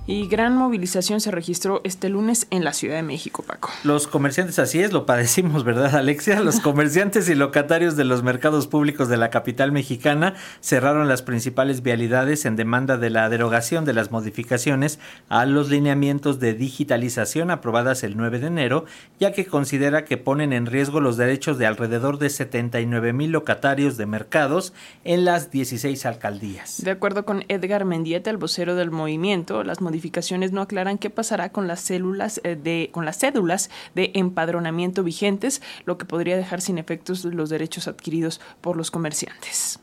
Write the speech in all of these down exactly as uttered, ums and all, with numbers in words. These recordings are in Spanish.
Y gran movilización se registró este lunes en la Ciudad de México, Paco. Los comerciantes, así es, lo padecimos, ¿verdad, Alexia? Los comerciantes y locatarios de los mercados públicos de la capital mexicana cerraron las principales vialidades en demanda de la derogación de las modificaciones a los lineamientos de digitalización aprobadas el nueve de enero, ya que considera que ponen en riesgo los derechos de alrededor de setenta y nueve mil locatarios de mercados en las dieciséis alcaldías. De acuerdo con Edgar Mendieta, el vocero del movimiento, las modificaciones no aclaran qué pasará con las células de con las cédulas de empadronamiento vigentes, lo que podría dejar sin efectos los derechos adquiridos por los comerciantes.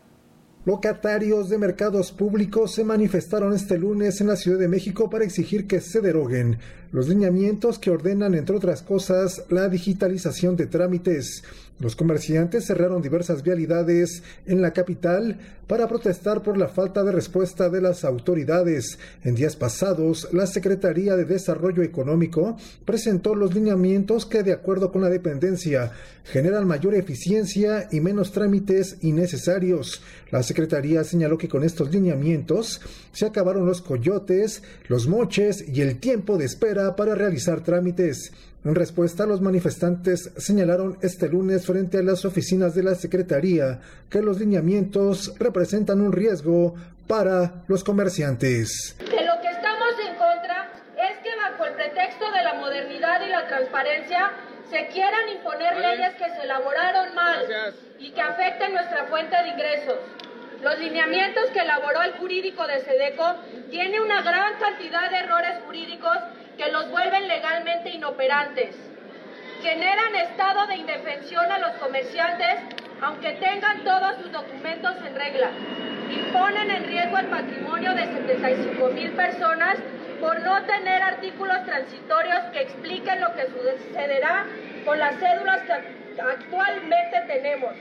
Locatarios de mercados públicos se manifestaron este lunes en la Ciudad de México para exigir que se deroguen los lineamientos que ordenan, entre otras cosas, la digitalización de trámites. Los comerciantes cerraron diversas vialidades en la capital para protestar por la falta de respuesta de las autoridades. En días pasados, la Secretaría de Desarrollo Económico presentó los lineamientos que, de acuerdo con la dependencia, generan mayor eficiencia y menos trámites innecesarios. La Secretaría señaló que con estos lineamientos se acabaron los coyotes, los moches y el tiempo de espera para realizar trámites. En respuesta, los manifestantes señalaron este lunes frente a las oficinas de la Secretaría que los lineamientos representan un riesgo para los comerciantes. De lo que estamos en contra es que bajo el pretexto de la modernidad y la transparencia se quieran imponer leyes que se elaboraron mal y que afecten nuestra fuente de ingresos. Los lineamientos que elaboró el jurídico de SEDECO tienen una gran cantidad de errores jurídicos que los vuelven legalmente inoperantes. Generan estado de indefensión a los comerciantes, aunque tengan todos sus documentos en regla. Imponen en riesgo el patrimonio de setenta y cinco mil personas por no tener artículos transitorios que expliquen lo que sucederá con las cédulas que actualmente tenemos.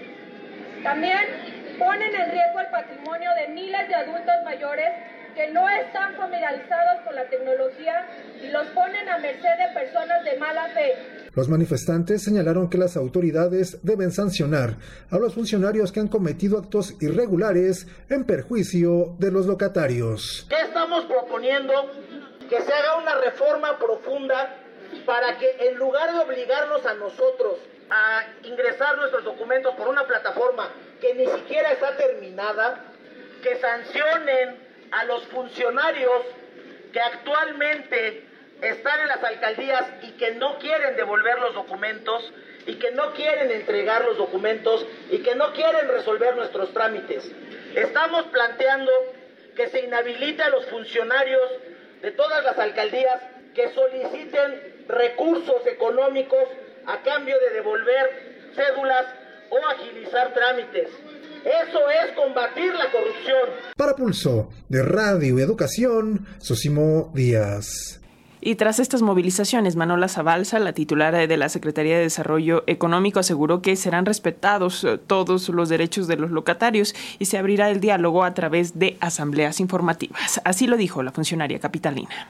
También ponen en riesgo el patrimonio de miles de adultos mayores que no están familiarizados con la tecnología y los ponen a merced de personas de mala fe. Los manifestantes señalaron que las autoridades deben sancionar a los funcionarios que han cometido actos irregulares en perjuicio de los locatarios. ¿Qué estamos proponiendo? Que se haga una reforma profunda para que, en lugar de obligarnos a nosotros a ingresar nuestros documentos por una plataforma que ni siquiera está terminada, que sancionen a los funcionarios que actualmente están en las alcaldías y que no quieren devolver los documentos y que no quieren entregar los documentos y que no quieren resolver nuestros trámites. Estamos planteando que se inhabilite a los funcionarios de todas las alcaldías que soliciten recursos económicos a cambio de devolver cédulas o agilizar trámites. Eso es combatir la corrupción. Para Pulso de Radio Educación, Sosimo Díaz. Y tras estas movilizaciones, Manola Zabalza, la titular de la Secretaría de Desarrollo Económico, aseguró que serán respetados todos los derechos de los locatarios y se abrirá el diálogo a través de asambleas informativas. Así lo dijo la funcionaria capitalina.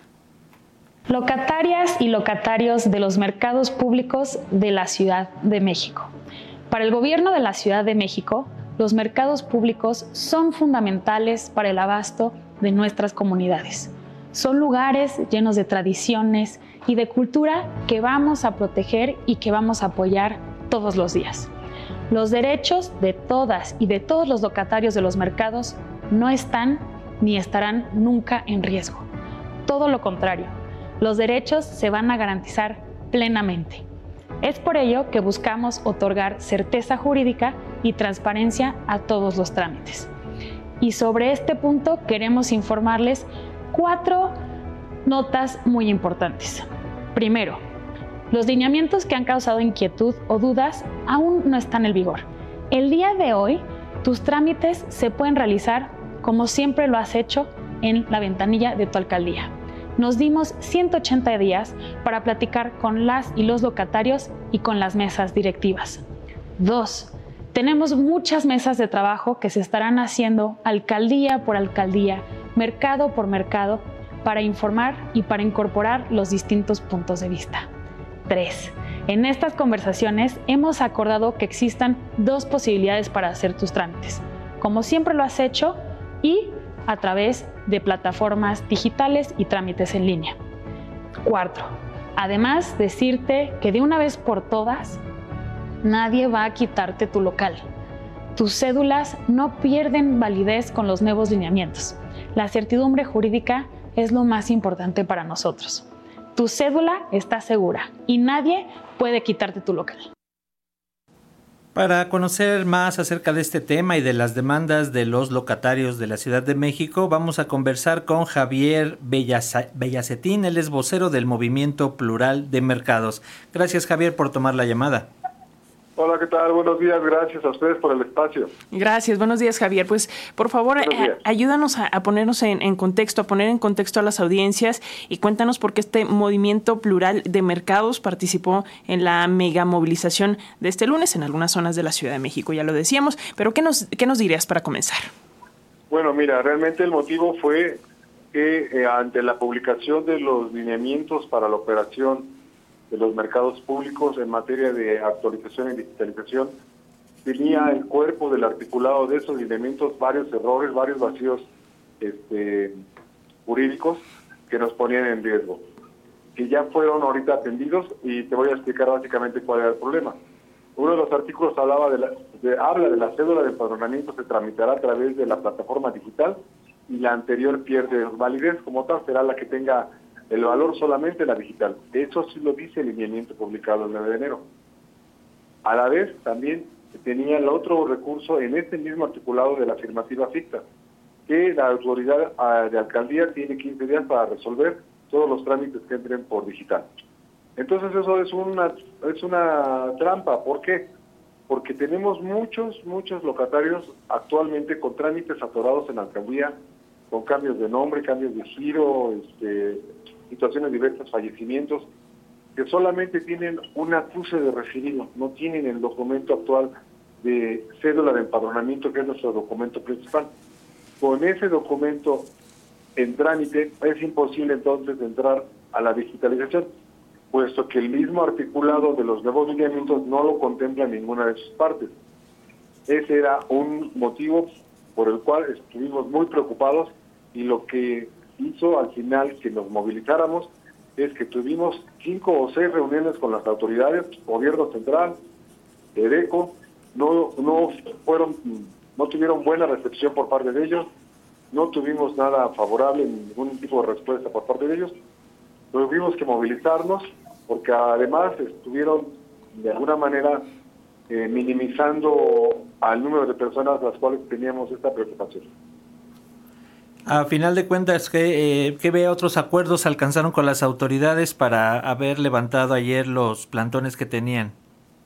Locatarias y locatarios de los mercados públicos de la Ciudad de México. Para el gobierno de la Ciudad de México, los mercados públicos son fundamentales para el abasto de nuestras comunidades. Son lugares llenos de tradiciones y de cultura que vamos a proteger y que vamos a apoyar todos los días. Los derechos de todas y de todos los locatarios de los mercados no están ni estarán nunca en riesgo. Todo lo contrario, los derechos se van a garantizar plenamente. Es por ello que buscamos otorgar certeza jurídica y transparencia a todos los trámites. Y sobre este punto queremos informarles cuatro notas muy importantes. Primero, los lineamientos que han causado inquietud o dudas aún no están en vigor. El día de hoy, tus trámites se pueden realizar como siempre lo has hecho en la ventanilla de tu alcaldía. Nos dimos ciento ochenta días para platicar con las y los locatarios y con las mesas directivas. Dos, tenemos muchas mesas de trabajo que se estarán haciendo alcaldía por alcaldía, mercado por mercado, para informar y para incorporar los distintos puntos de vista. Tres, en estas conversaciones hemos acordado que existan dos posibilidades para hacer tus trámites, como siempre lo has hecho y a través de plataformas digitales y trámites en línea. Cuarto, además decirte que de una vez por todas, nadie va a quitarte tu local. Tus cédulas no pierden validez con los nuevos lineamientos. La certidumbre jurídica es lo más importante para nosotros. Tu cédula está segura y nadie puede quitarte tu local. Para conocer más acerca de este tema y de las demandas de los locatarios de la Ciudad de México, vamos a conversar con Javier Bellacetín, él es vocero del Movimiento Plural de Mercados. Gracias, Javier, por tomar la llamada. Hola, ¿qué tal? Buenos días, gracias a ustedes por el espacio. Gracias, buenos días, Javier. Pues, por favor, eh, ayúdanos a, a ponernos en, en contexto, a poner en contexto a las audiencias y cuéntanos por qué este Movimiento Plural de Mercados participó en la mega movilización de este lunes en algunas zonas de la Ciudad de México, ya lo decíamos, pero ¿qué nos, qué nos dirías para comenzar? Bueno, mira, realmente el motivo fue que eh, ante la publicación de los lineamientos para la operación de los mercados públicos en materia de actualización y digitalización, tenía el cuerpo del articulado de esos lineamientos varios errores, varios vacíos este, jurídicos que nos ponían en riesgo, que ya fueron ahorita atendidos y te voy a explicar básicamente cuál era el problema. Uno de los artículos hablaba de la, de, habla de la cédula de empadronamiento se tramitará a través de la plataforma digital y la anterior pierde validez, como tal será la que tenga el valor solamente la digital. Eso sí lo dice el lineamiento publicado el nueve de enero. A la vez, también tenía el otro recurso en este mismo articulado de la afirmativa ficta, que la autoridad de alcaldía tiene quince días para resolver todos los trámites que entren por digital. Entonces eso es una, es una trampa. ¿Por qué? Porque tenemos muchos, muchos locatarios actualmente con trámites atorados en la alcaldía, con cambios de nombre, cambios de giro, este, situaciones diversas, fallecimientos, que solamente tienen un acuse de referido, no tienen el documento actual de cédula de empadronamiento, que es nuestro documento principal. Con ese documento en trámite es imposible entonces entrar a la digitalización, puesto que el mismo articulado de los nuevos lineamientos no lo contempla en ninguna de sus partes. Ese era un motivo por el cual estuvimos muy preocupados y lo que hizo al final que nos movilizáramos es que tuvimos cinco o seis reuniones con las autoridades, gobierno central, EDECO, no no fueron, no tuvieron buena recepción por parte de ellos, no tuvimos nada favorable, ningún tipo de respuesta por parte de ellos. Tuvimos que movilizarnos porque además estuvieron de alguna manera eh, minimizando al número de personas las cuales teníamos esta preocupación. A final de cuentas, ¿qué, eh, ¿qué ve otros acuerdos alcanzaron con las autoridades para haber levantado ayer los plantones que tenían?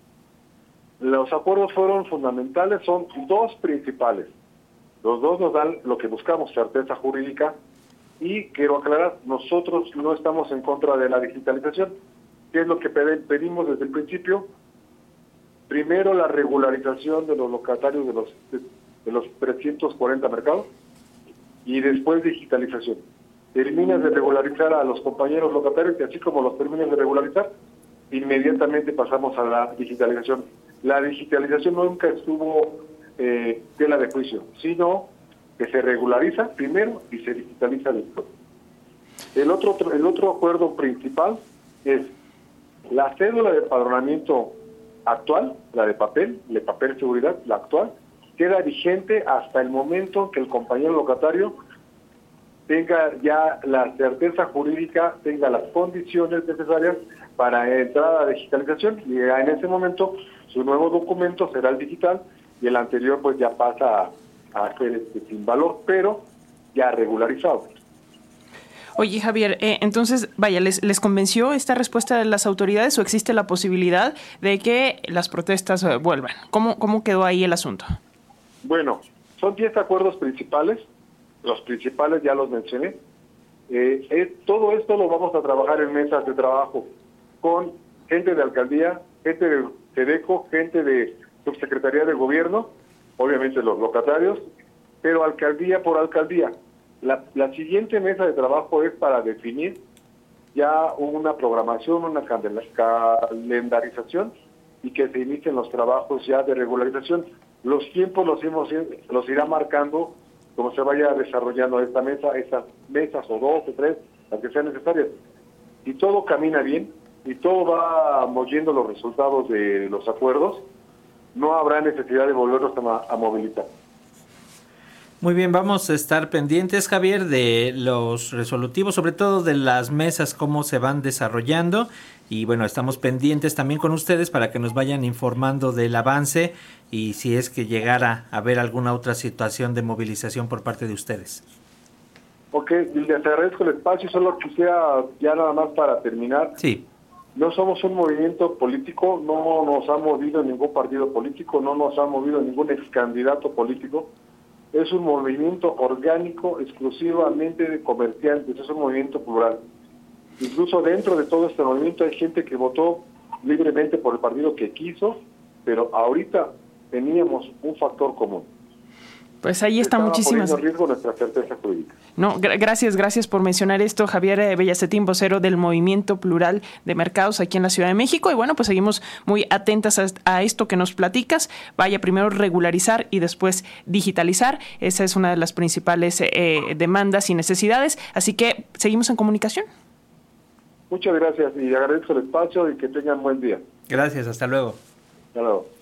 Los acuerdos fueron fundamentales, son dos principales. Los dos nos dan lo que buscamos, certeza jurídica, y quiero aclarar, nosotros no estamos en contra de la digitalización. ¿Qué es lo que pedimos desde el principio? Primero, la regularización de los locatarios de los, de, de los trescientos cuarenta mercados, y después digitalización. Terminas de regularizar a los compañeros locatarios y así como los terminas de regularizar, inmediatamente pasamos a la digitalización. La digitalización nunca estuvo eh, tela de juicio, sino que se regulariza primero y se digitaliza después. El otro, el otro acuerdo principal es la cédula de empadronamiento actual, la de papel, de papel seguridad, la actual, queda vigente hasta el momento que el compañero locatario tenga ya la certeza jurídica, tenga las condiciones necesarias para entrar a la digitalización, y en ese momento su nuevo documento será el digital y el anterior pues ya pasa a, a ser este, sin valor, pero ya regularizado. Oye, Javier, eh, entonces, vaya, ¿les, ¿les convenció esta respuesta de las autoridades o existe la posibilidad de que las protestas eh, vuelvan? ¿Cómo, cómo quedó ahí el asunto? Bueno, son diez acuerdos principales, los principales ya los mencioné. Eh, es, todo esto lo vamos a trabajar en mesas de trabajo con gente de alcaldía, gente de EDECO, gente de subsecretaría de gobierno, obviamente los locatarios, pero alcaldía por alcaldía. La, la siguiente mesa de trabajo es para definir ya una programación, una calendarización y que se inicien los trabajos ya de regularización. Los tiempos los, hemos, los irá marcando como se vaya desarrollando esta mesa, esas mesas o dos o tres, las que sean necesarias. Y todo camina bien y todo va moviendo los resultados de los acuerdos, no habrá necesidad de volvernos a, a movilizar. Muy bien, vamos a estar pendientes, Javier, de los resolutivos, sobre todo de las mesas, cómo se van desarrollando. Y bueno, estamos pendientes también con ustedes para que nos vayan informando del avance y si es que llegara a haber alguna otra situación de movilización por parte de ustedes. Ok, les agradezco el espacio, solo quisiera ya nada más para terminar. Sí. No somos un movimiento político, no nos ha movido ningún partido político, no nos ha movido ningún ex candidato político. Es un movimiento orgánico exclusivamente de comerciantes, es un movimiento plural. Incluso dentro de todo este movimiento hay gente que votó libremente por el partido que quiso, pero ahorita teníamos un factor común. Pues ahí está, muchísimas. Poniendo en riesgo nuestra certeza jurídica. No, gra- gracias, gracias por mencionar esto, Javier Bellacetín, vocero del Movimiento Plural de Mercados aquí en la Ciudad de México. Y bueno, pues seguimos muy atentas a, a esto que nos platicas. Vaya, primero regularizar y después digitalizar. Esa es una de las principales eh, demandas y necesidades. Así que seguimos en comunicación. Muchas gracias y agradezco el espacio y que tengan buen día. Gracias, hasta luego. Hasta luego.